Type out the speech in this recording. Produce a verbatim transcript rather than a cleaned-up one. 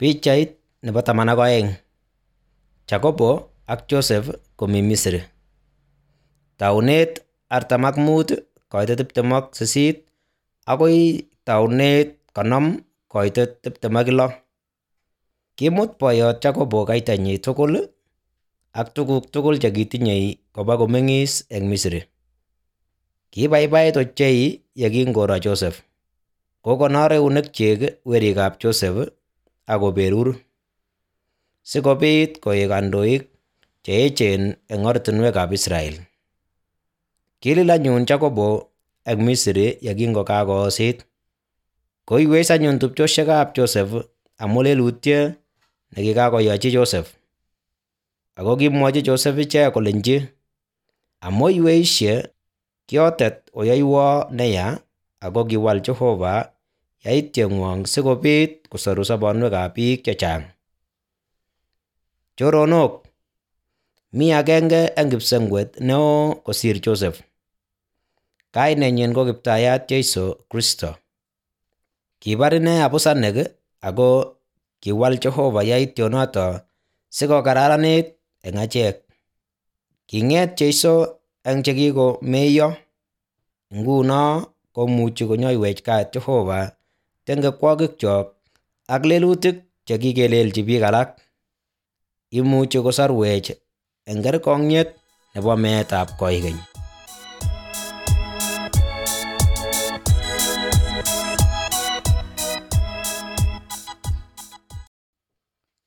Pichait nebo taman ak oeng. Jacobo ak Joseph komi Misri. Taunet artam ak mut koitet tiptem ak sisit akoi taunet konom koitet tiptem ak lo. Kimut boiyot Jacobo kaitanyi tugul ak tuguk tugul chekitinye koba komeng'is eng Misri. Kibaibait ochei yekingoro Joseph. Kokonor eunekchik werikab Joseph ako berur, sikobit koek kandoik che echen eng ortinwekab Israel. Kilil anyun Jacobo eng Misri yekingokakoosit. Koiwech anyun tupchosyekab Joseph amu lelutyo nekikakoyochi Joseph. Ako kimwochi Joseph ichek kolenji, amoiweisye kiotet oyoiwo neya ako kiwal Jehova yaityeng'wong sikobit kosoru sobonwekab biik chechang. Choronok, mi agenge eng kipsengwet neo kosir Joseph. Kainenyin ko Kiptayat Jeiso Kristo. Kibar ine abusanek ako kiwal Jehova yaityonoto sikokararanit eng achek. King'et Jeiso eng chekikomeyo, nguno komuchi konyoiwech kaat Jehova tengekwokikchok ak lelutik chekikelelchi biik alak. Imuchi kosorwech eng kerkong'yet nebo meetab koikeny.